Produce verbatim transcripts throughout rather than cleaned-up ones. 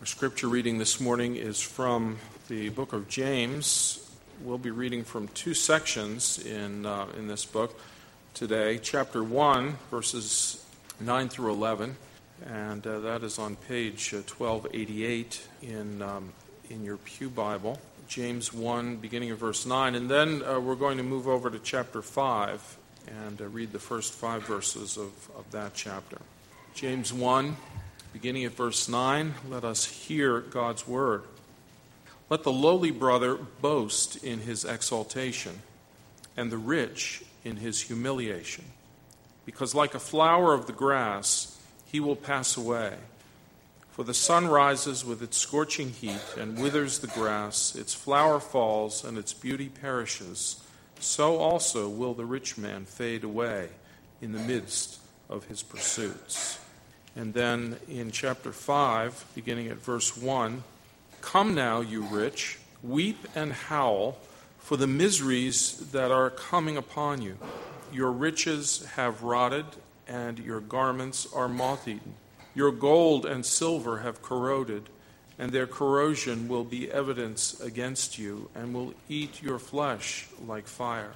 Our scripture reading this morning is from the book of James. We'll be reading from two sections in uh, in this book today. Chapter one, verses nine through eleven, and uh, that is on page uh, twelve eighty-eight in um, in your pew Bible. James one, beginning of verse nine, and then uh, we're going to move over to chapter five and uh, read the first five verses of, of that chapter. James one, beginning at verse nine, let us hear God's word. Let the lowly brother boast in his exaltation, and the rich in his humiliation, because like a flower of the grass, he will pass away. For the sun rises with its scorching heat and withers the grass, its flower falls and its beauty perishes. So also will the rich man fade away in the midst of his pursuits. And then in chapter five, beginning at verse one, come now, you rich, weep and howl for the miseries that are coming upon you. Your riches have rotted, and your garments are moth-eaten. Your gold and silver have corroded, and their corrosion will be evidence against you, and will eat your flesh like fire.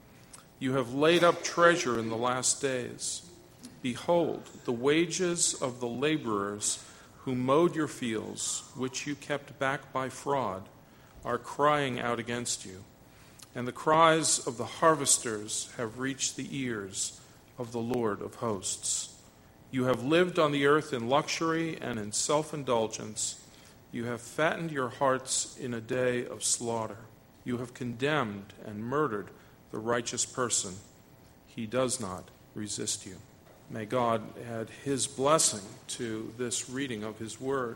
You have laid up treasure in the last days. Behold, the wages of the laborers who mowed your fields, which you kept back by fraud, are crying out against you. And the cries of the harvesters have reached the ears of the Lord of hosts. You have lived on the earth in luxury and in self-indulgence. You have fattened your hearts in a day of slaughter. You have condemned and murdered the righteous person. He does not resist you. May God add his blessing to this reading of his word.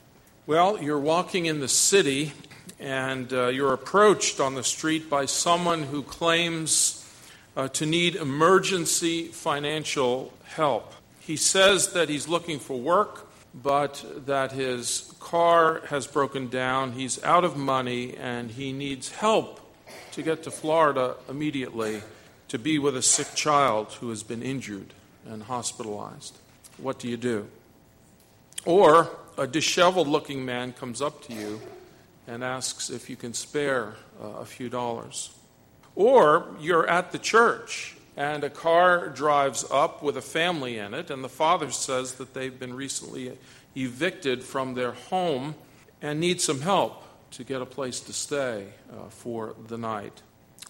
Well, you're walking in the city, and uh, you're approached on the street by someone who claims uh, to need emergency financial help. He says that he's looking for work, but that his car has broken down, he's out of money, and he needs help to get to Florida immediately to be with a sick child who has been injured and hospitalized. What do you do? Or a disheveled-looking man comes up to you and asks if you can spare uh, a few dollars. Or you're at the church, and a car drives up with a family in it, and the father says that they've been recently evicted from their home and need some help to get a place to stay uh, for the night.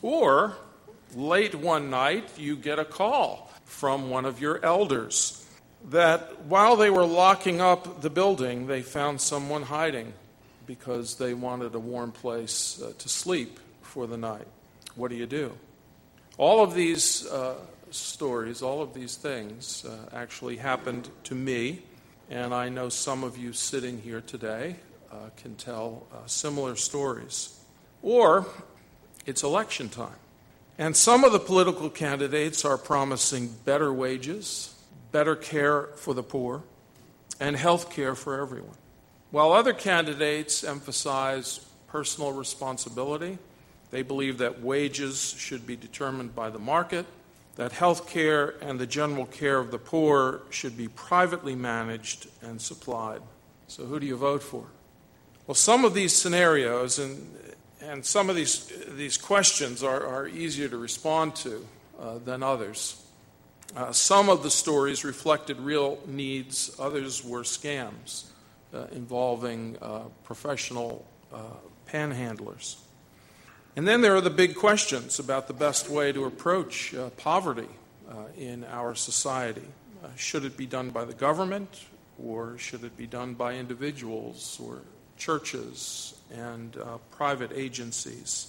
Or late one night, you get a call from one of your elders that while they were locking up the building, they found someone hiding because they wanted a warm place uh, to sleep for the night. What do you do? All of these uh, stories, all of these things uh, actually happened to me, and I know some of you sitting here today uh, can tell uh, similar stories. Or it's election time. And some of the political candidates are promising better wages, better care for the poor, and health care for everyone, while other candidates emphasize personal responsibility. They believe that wages should be determined by the market, that health care and the general care of the poor should be privately managed and supplied. So who do you vote for? Well, some of these scenarios and And some of these these questions are, are easier to respond to uh, than others. Uh, some of the stories reflected real needs. Others were scams uh, involving uh, professional uh, panhandlers. And then there are the big questions about the best way to approach uh, poverty uh, in our society. Uh, should it be done by the government, or should it be done by individuals or churches and uh, private agencies,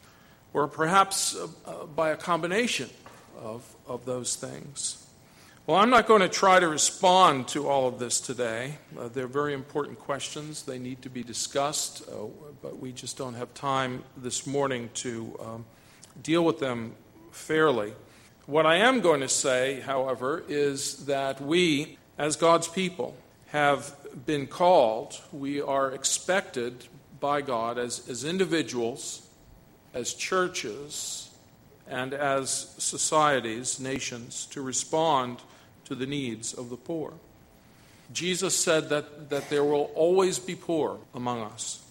or perhaps uh, uh, by a combination of, of those things? Well, I'm not going to try to respond to all of this today. Uh, they're very important questions. They need to be discussed, uh, but we just don't have time this morning to um, deal with them fairly. What I am going to say, however, is that we, as God's people, have been called, we are expected by God as, as individuals, as churches, and as societies, nations, to respond to the needs of the poor. Jesus said that, that there will always be poor among us.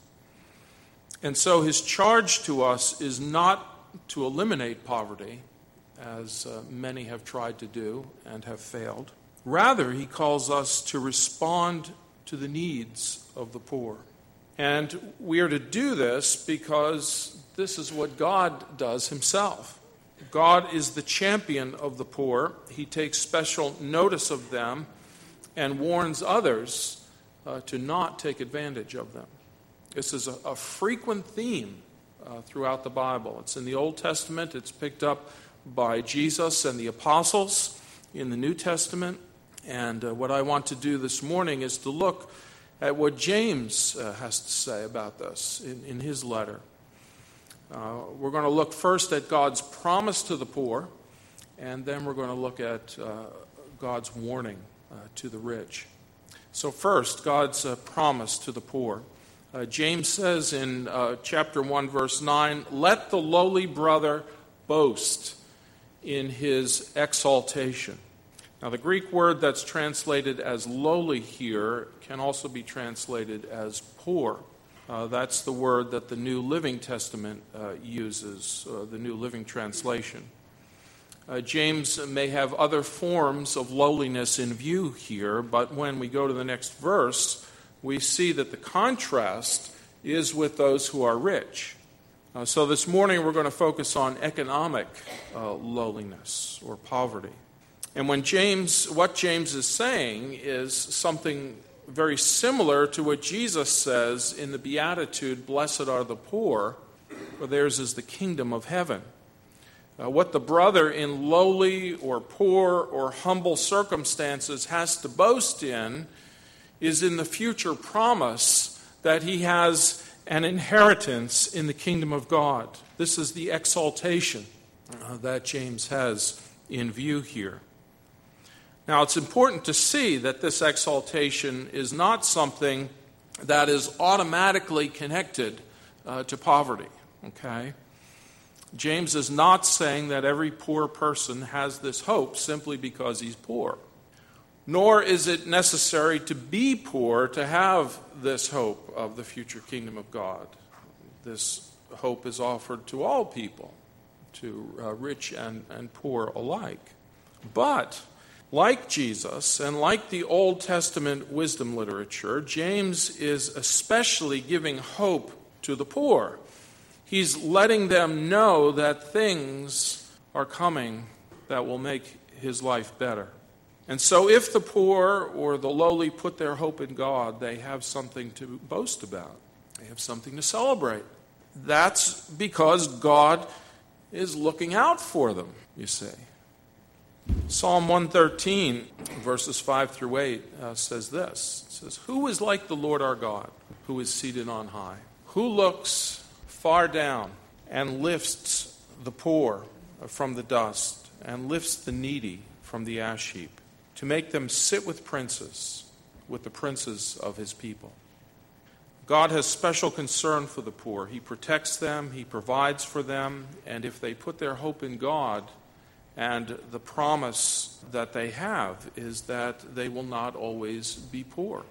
And so his charge to us is not to eliminate poverty, as uh, many have tried to do and have failed. Rather, he calls us to respond to the needs of the poor. And we are to do this because this is what God does himself. God is the champion of the poor. He takes special notice of them and warns others uh, to not take advantage of them. This is a, a frequent theme uh, throughout the Bible. It's in the Old Testament. It's picked up by Jesus and the apostles in the New Testament. And uh, what I want to do this morning is to look at what James uh, has to say about this in, in his letter. Uh, we're going to look first at God's promise to the poor, and then we're going to look at uh, God's warning uh, to the rich. So first, God's uh, promise to the poor. Uh, James says in uh, chapter one, verse nine, "Let the lowly brother boast in his exaltation." Now, the Greek word that's translated as lowly here can also be translated as poor. Uh, that's the word that the New Living Testament uh, uses, uh, the New Living Translation. Uh, James may have other forms of lowliness in view here, but when we go to the next verse, we see that the contrast is with those who are rich. Uh, so this morning we're going to focus on economic uh, lowliness or poverty. And when James, what James is saying is something very similar to what Jesus says in the Beatitude, "Blessed are the poor, for theirs is the kingdom of heaven." Uh, what the brother in lowly or poor or humble circumstances has to boast in is in the future promise that he has an inheritance in the kingdom of God. This is the exaltation uh, that James has in view here. Now, it's important to see that this exaltation is not something that is automatically connected uh, to poverty, okay? James is not saying that every poor person has this hope simply because he's poor. Nor is it necessary to be poor to have this hope of the future kingdom of God. This hope is offered to all people, to uh, rich and, and poor alike. But like Jesus, and like the Old Testament wisdom literature, James is especially giving hope to the poor. He's letting them know that things are coming that will make his life better. And so if the poor or the lowly put their hope in God, they have something to boast about. They have something to celebrate. That's because God is looking out for them, you see. Psalm one thirteen, verses five through eight, uh, says this. It says, "Who is like the Lord our God, who is seated on high, who looks far down and lifts the poor from the dust and lifts the needy from the ash heap, to make them sit with princes, with the princes of his people." God has special concern for the poor. He protects them, he provides for them, and if they put their hope in God, and the promise that they have is that they will not always be poor.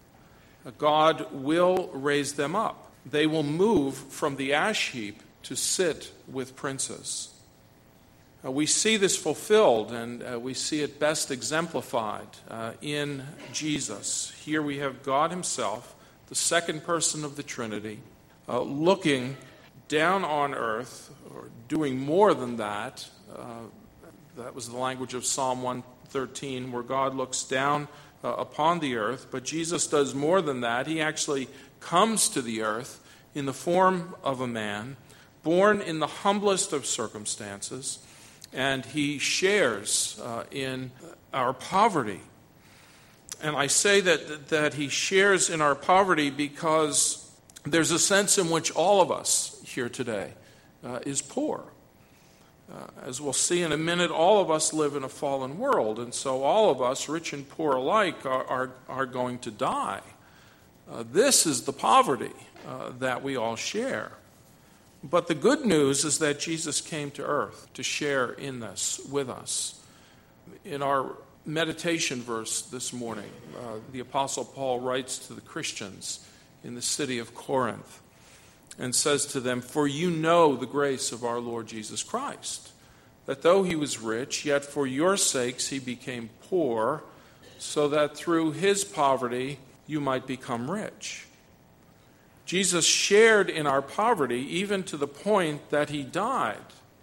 God will raise them up. They will move from the ash heap to sit with princes. Uh, we see this fulfilled, and uh, we see it best exemplified uh, in Jesus. Here we have God himself, the second person of the Trinity, uh, looking down on earth, or doing more than that. Uh, that was the language of Psalm one thirteen, where God looks down uh, upon the earth. But Jesus does more than that. He actually comes to the earth in the form of a man, born in the humblest of circumstances, and he shares uh, in our poverty. And I say that, that he shares in our poverty because there's a sense in which all of us here today uh, is poor. Uh, as we'll see in a minute, all of us live in a fallen world, and so all of us, rich and poor alike, are, are, are going to die. Uh, this is the poverty uh, that we all share. But the good news is that Jesus came to earth to share in this with us. In our meditation verse this morning. Uh, the Apostle Paul writes to the Christians in the city of Corinth and says to them, "For you know the grace of our Lord Jesus Christ, that though he was rich, yet for your sakes he became poor, so that through his poverty you might become rich." Jesus shared in our poverty even to the point that he died.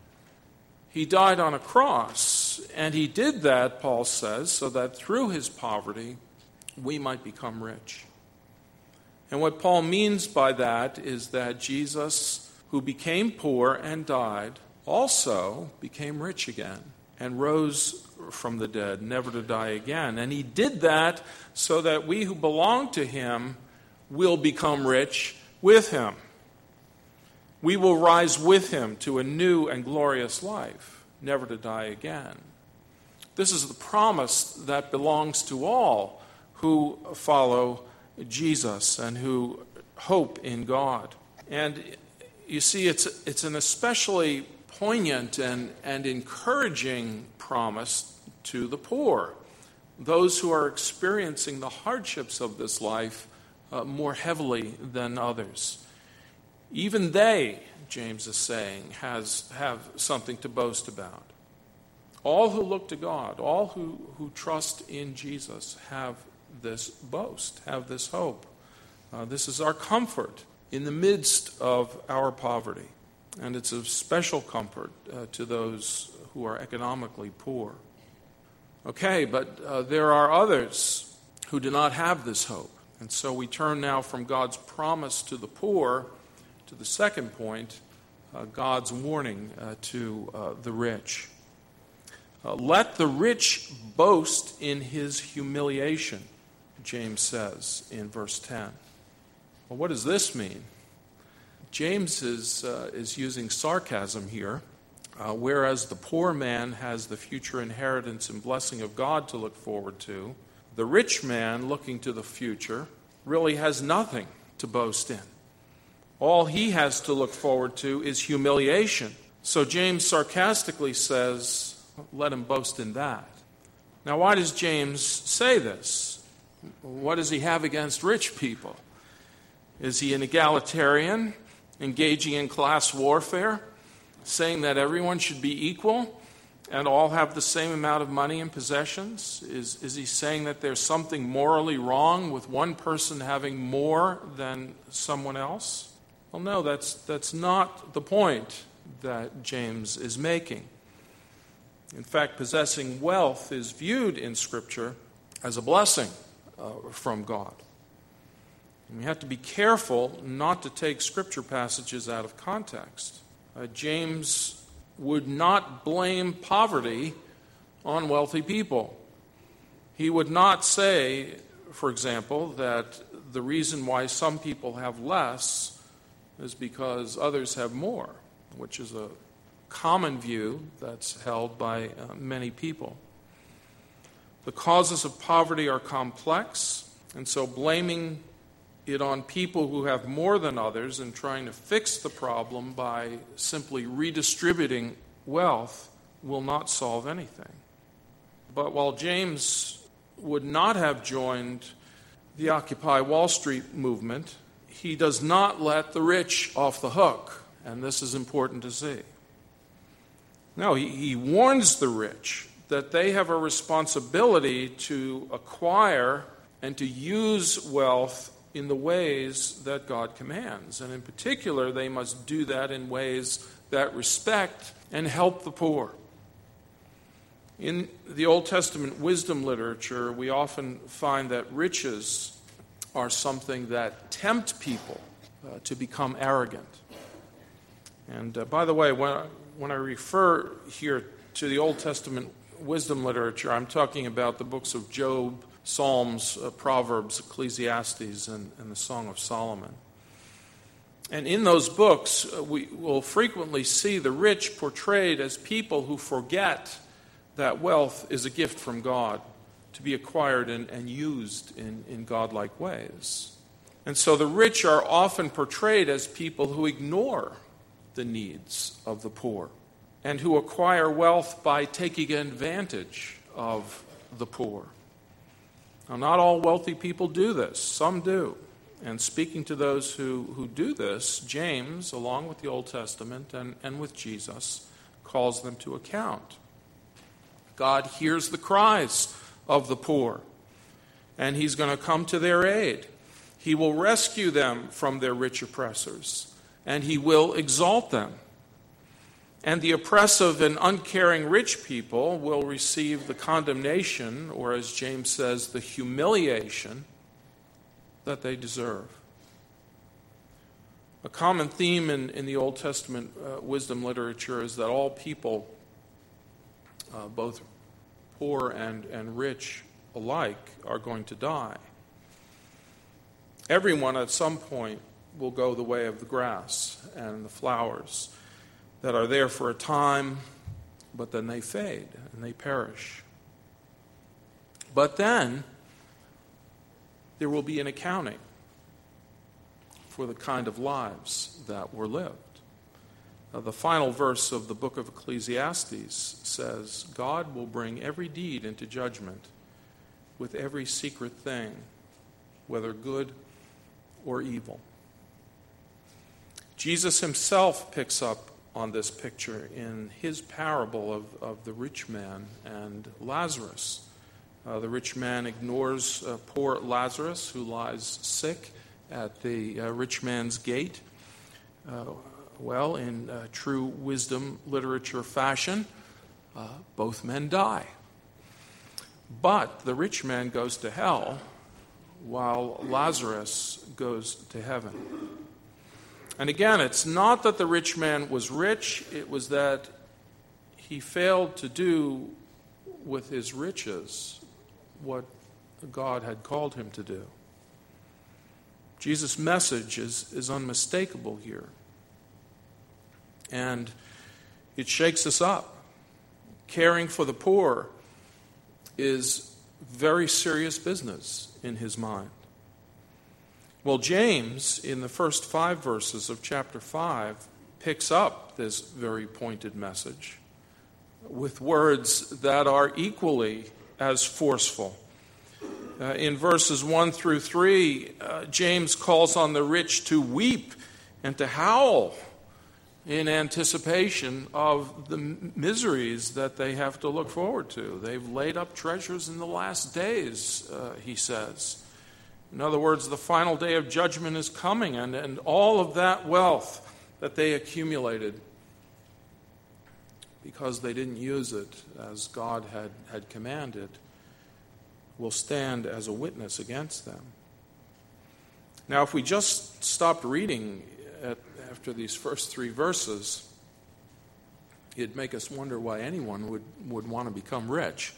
He died on a cross, and he did that, Paul says, so that through his poverty we might become rich. And what Paul means by that is that Jesus, who became poor and died, also became rich again and rose from the dead, never to die again. And he did that so that we who belong to him will become rich with him. We will rise with him to a new and glorious life, never to die again. This is the promise that belongs to all who follow Jesus and who hope in God. And you see, it's it's an especially poignant and, and encouraging promise to the poor, those who are experiencing the hardships of this life uh, more heavily than others. Even they, James is saying, has have something to boast about. All who look to God, all who, who trust in Jesus have this boast, have this hope. Uh, this is our comfort in the midst of our poverty. And it's a special comfort uh, to those who are economically poor. Okay, but uh, there are others who do not have this hope. And so we turn now from God's promise to the poor to the second point, uh, God's warning uh, to uh, the rich. Uh, Let the rich boast in his humiliation, James says in verse ten. Well, what does this mean? James is, uh, is using sarcasm here. Uh, whereas the poor man has the future inheritance and blessing of God to look forward to, the rich man, looking to the future, really has nothing to boast in. All he has to look forward to is humiliation. So James sarcastically says, let him boast in that. Now, why does James say this? What does he have against rich people? Is he an egalitarian, engaging in class warfare, saying that everyone should be equal and all have the same amount of money and possessions? Is, is he saying that there's something morally wrong with one person having more than someone else? Well, no, that's, that's not the point that James is making. In fact, possessing wealth is viewed in Scripture as a blessing uh, from God. And we have to be careful not to take Scripture passages out of context. Uh, James would not blame poverty on wealthy people. He would not say, for example, that the reason why some people have less is because others have more, which is a common view that's held by uh, many people. The causes of poverty are complex, and so blaming it on people who have more than others and trying to fix the problem by simply redistributing wealth will not solve anything. But while James would not have joined the Occupy Wall Street movement, he does not let the rich off the hook, and this is important to see. No, he, he warns the rich that they have a responsibility to acquire and to use wealth in the ways that God commands. And in particular, they must do that in ways that respect and help the poor. In the Old Testament wisdom literature, we often find that riches are something that tempt people uh, to become arrogant. And uh, by the way, when I, when I refer here to the Old Testament wisdom literature, I'm talking about the books of Job, Psalms, uh, Proverbs, Ecclesiastes, and, and the Song of Solomon. And in those books, uh, we will frequently see the rich portrayed as people who forget that wealth is a gift from God to be acquired and, and used in, in godlike ways. And so the rich are often portrayed as people who ignore the needs of the poor and who acquire wealth by taking advantage of the poor. Now, not all wealthy people do this. Some do. And speaking to those who, who do this, James, along with the Old Testament and, and with Jesus, calls them to account. God hears the cries of the poor, and he's going to come to their aid. He will rescue them from their rich oppressors, and he will exalt them. And the oppressive and uncaring rich people will receive the condemnation, or as James says, the humiliation that they deserve. A common theme in, in the Old Testament uh, wisdom literature is that all people, uh, both poor and, and rich alike, are going to die. Everyone at some point will go the way of the grass and the flowers that are there for a time, but then they fade and they perish. But then there will be an accounting for the kind of lives that were lived. Uh, the final verse of the book of Ecclesiastes says, God will bring every deed into judgment with every secret thing, whether good or evil. Jesus himself picks up on this picture in his parable of, of the rich man and Lazarus. Uh, the rich man ignores uh, poor Lazarus, who lies sick at the uh, rich man's gate. Uh, well, in uh, true wisdom literature fashion, uh, both men die. But the rich man goes to hell while Lazarus goes to heaven. And again, it's not that the rich man was rich, it was that he failed to do with his riches what God had called him to do. Jesus' message is, is unmistakable here. And it shakes us up. Caring for the poor is very serious business in his mind. Well, James, in the first five verses of chapter five, picks up this very pointed message with words that are equally as forceful. Uh, in verses one through three, uh, James calls on the rich to weep and to howl in anticipation of the miseries that they have to look forward to. They've laid up treasures in the last days, uh, he says. In other words, the final day of judgment is coming, and, and all of that wealth that they accumulated because they didn't use it as God had, had commanded will stand as a witness against them. Now, if we just stopped reading at, after these first three verses, it'd make us wonder why anyone would, would want to become rich.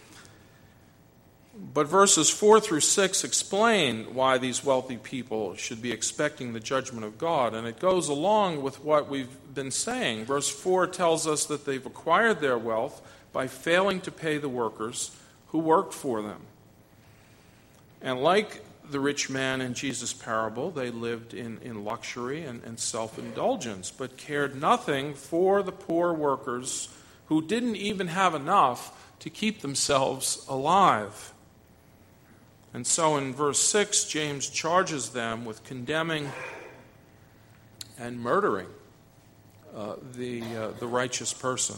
But verses four through six explain why these wealthy people should be expecting the judgment of God, and it goes along with what we've been saying. Verse four tells us that they've acquired their wealth by failing to pay the workers who worked for them. And like the rich man in Jesus' parable, they lived in, in luxury and, and self-indulgence, but cared nothing for the poor workers who didn't even have enough to keep themselves alive. And so in verse six, James charges them with condemning and murdering uh, the, uh, the righteous person.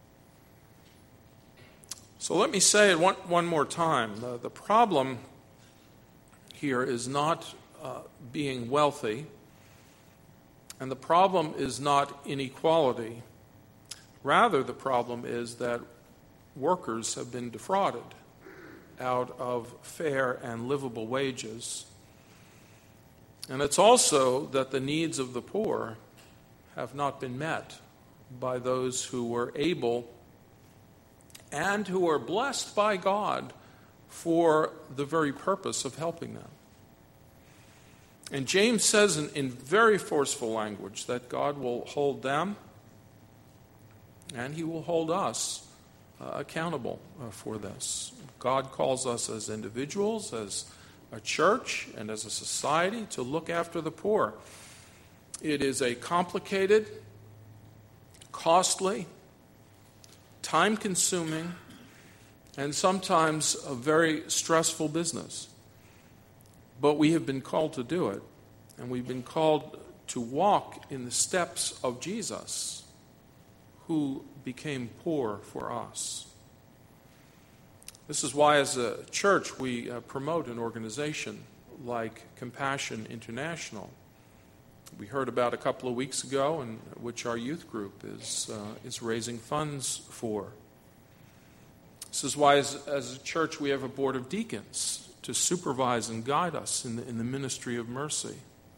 So let me say it one, one more time. The, the problem here is not uh, being wealthy, and the problem is not inequality. Rather, the problem is that workers have been defrauded out of fair and livable wages. And it's also that the needs of the poor have not been met by those who were able and who are blessed by God for the very purpose of helping them. And James says in, in very forceful language that God will hold them and he will hold us uh, accountable uh, for this. God calls us as individuals, as a church, and as a society to look after the poor. It is a complicated, costly, time-consuming, and sometimes a very stressful business. But we have been called to do it, and we've been called to walk in the steps of Jesus, who became poor for us. This is why, as a church, we uh, promote an organization like Compassion International. We heard about a couple of weeks ago, and which our youth group is uh, is raising funds for. This is why, as, as a church, we have a board of deacons to supervise and guide us in the, in the ministry of mercy.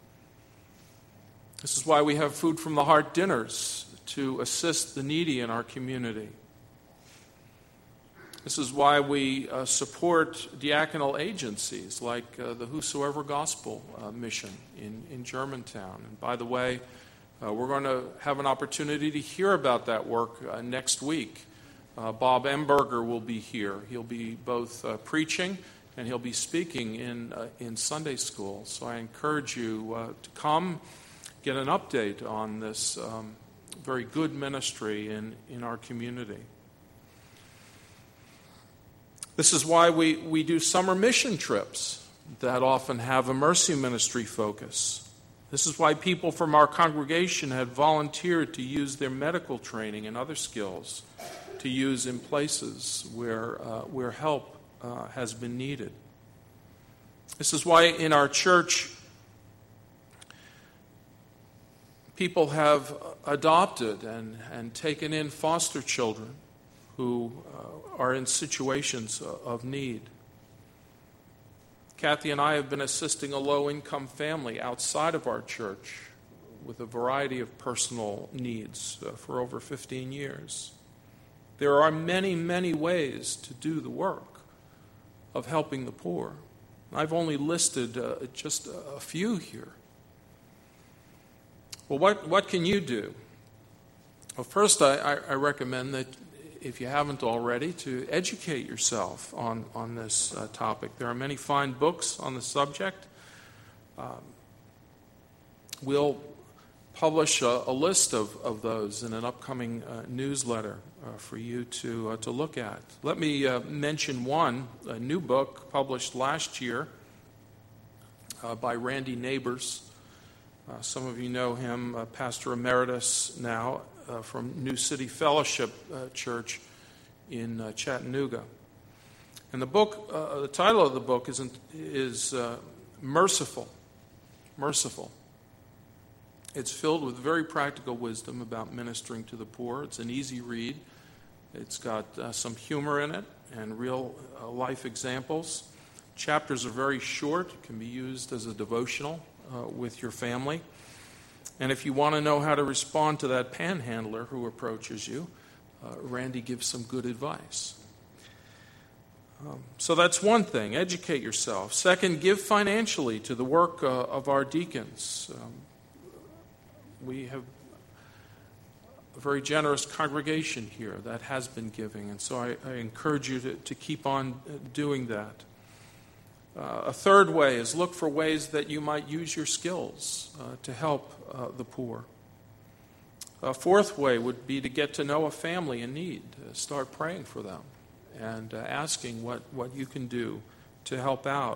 This is why we have Food from the Heart dinners to assist the needy in our community. This is why we uh, support diaconal agencies like uh, the Whosoever Gospel uh, mission in, in Germantown. And by the way, uh, we're going to have an opportunity to hear about that work uh, next week. Uh, Bob Emberger will be here. He'll be both uh, preaching and he'll be speaking in, uh, in Sunday school. So I encourage you uh, to come, get an update on this um, very good ministry in, in our community. This is why we, we do summer mission trips that often have a mercy ministry focus. This is why people from our congregation had volunteered to use their medical training and other skills to use in places where, uh, where help uh, has been needed. This is why in our church, people have adopted and, and taken in foster children who uh, are in situations of need. Kathy and I have been assisting a low-income family outside of our church with a variety of personal needs uh, for over fifteen years. There are many, many ways to do the work of helping the poor. I've only listed uh, just a few here. Well, what, what can you do? Well, first, I, I, I recommend that if you haven't already, to educate yourself on, on this uh, topic. There are many fine books on the subject. Um, we'll publish a, a list of, of those in an upcoming uh, newsletter uh, for you to, uh, to look at. Let me uh, mention one, a new book published last year uh, by Randy Neighbors. Uh, some of you know him, uh, Pastor Emeritus now, Uh, from New City Fellowship uh, Church in uh, Chattanooga. And the book, uh, the title of the book is, is uh, Merciful. Merciful. It's filled with very practical wisdom about ministering to the poor. It's an easy read. It's got uh, some humor in it and real uh, life examples. Chapters are very short, can be used as a devotional uh, with your family. And if you want to know how to respond to that panhandler who approaches you, uh, Randy gives some good advice. Um, so that's one thing, educate yourself. Second, give financially to the work uh, of our deacons. Um, we have a very generous congregation here that has been giving, and so I, I encourage you to, to keep on doing that. Uh, a third way is look for ways that you might use your skills uh, to help uh, the poor. A fourth way would be to get to know a family in need. Uh, start praying for them and uh, asking what, what you can do to help out.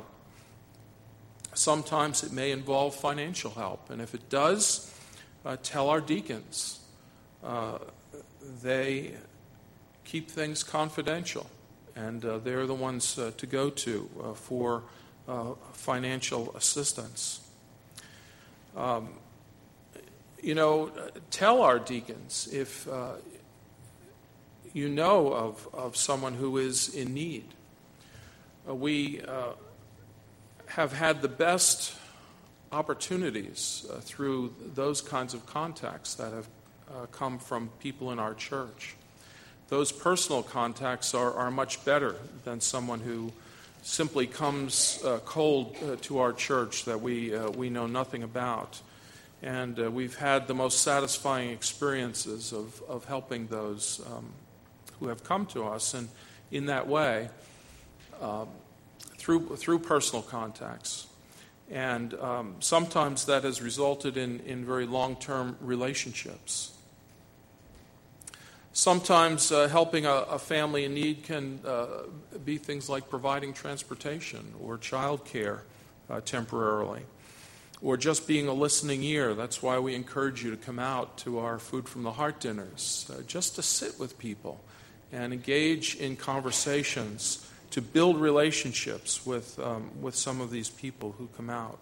Sometimes it may involve financial help, and if it does, uh, tell our deacons. Uh, they keep things confidential. And uh, they're the ones uh, to go to uh, for uh, financial assistance. Um, you know, tell our deacons if uh, you know of, of someone who is in need. Uh, we uh, have had the best opportunities uh, through those kinds of contacts that have uh, come from people in our church. Those personal contacts are, are much better than someone who simply comes uh, cold uh, to our church that we uh, we know nothing about. And uh, we've had the most satisfying experiences of, of helping those um, who have come to us. And in that way, um, through through personal contacts. And um, sometimes that has resulted in, in very long-term relationships. Sometimes uh, helping a, a family in need can uh, be things like providing transportation or child care uh, temporarily, or just being a listening ear. That's why we encourage you to come out to our Food from the Heart dinners, uh, just to sit with people and engage in conversations, to build relationships with, um, with some of these people who come out.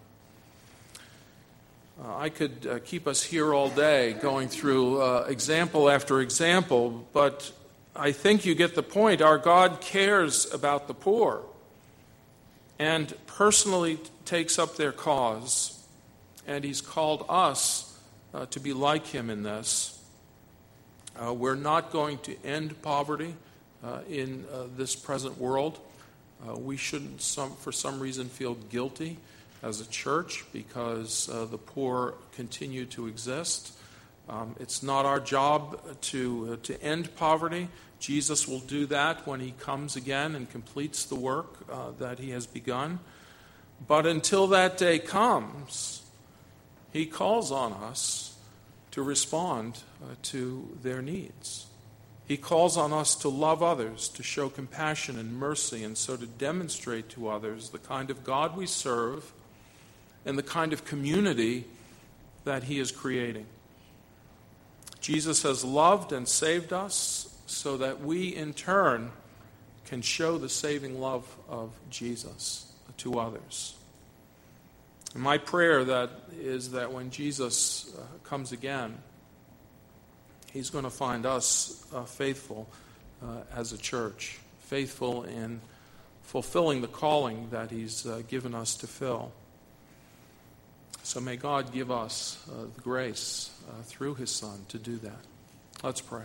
Uh, I could uh, keep us here all day going through uh, example after example, but I think you get the point. Our God cares about the poor and personally takes up their cause, and He's called us uh, to be like Him in this. Uh, we're not going to end poverty uh, in uh, this present world. Uh, we shouldn't, some, for some reason, feel guilty as a church because uh, the poor continue to exist. Um, it's not our job to uh, to end poverty. Jesus will do that when He comes again and completes the work uh, that He has begun. But until that day comes, He calls on us to respond uh, to their needs. He calls on us to love others, to show compassion and mercy, and so to demonstrate to others the kind of God we serve and the kind of community that He is creating. Jesus has loved and saved us so that we, in turn, can show the saving love of Jesus to others. And my prayer that is that when Jesus uh, comes again, He's going to find us uh, faithful uh, as a church, faithful in fulfilling the calling that He's uh, given us to fill. So may God give us uh, the grace uh, through His Son to do that. Let's pray.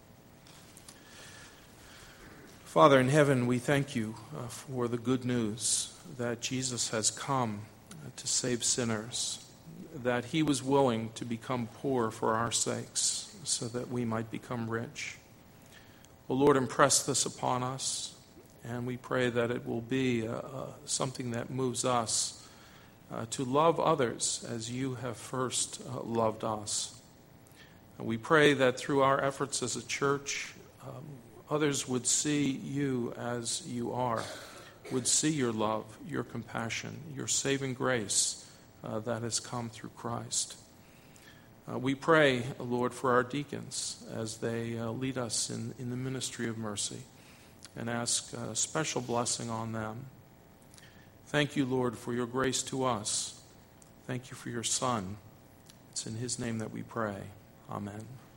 Father in heaven, we thank You uh, for the good news that Jesus has come uh, to save sinners, that He was willing to become poor for our sakes so that we might become rich. Oh Lord, impress this upon us, and we pray that it will be uh, uh, something that moves us Uh, to love others as You have first uh, loved us. And we pray that through our efforts as a church, um, others would see You as You are, would see Your love, Your compassion, Your saving grace uh, that has come through Christ. Uh, we pray, Lord, for our deacons as they uh, lead us in, in the ministry of mercy, and ask a special blessing on them. Thank You, Lord, for Your grace to us. Thank You for Your Son. It's in His name that we pray. Amen.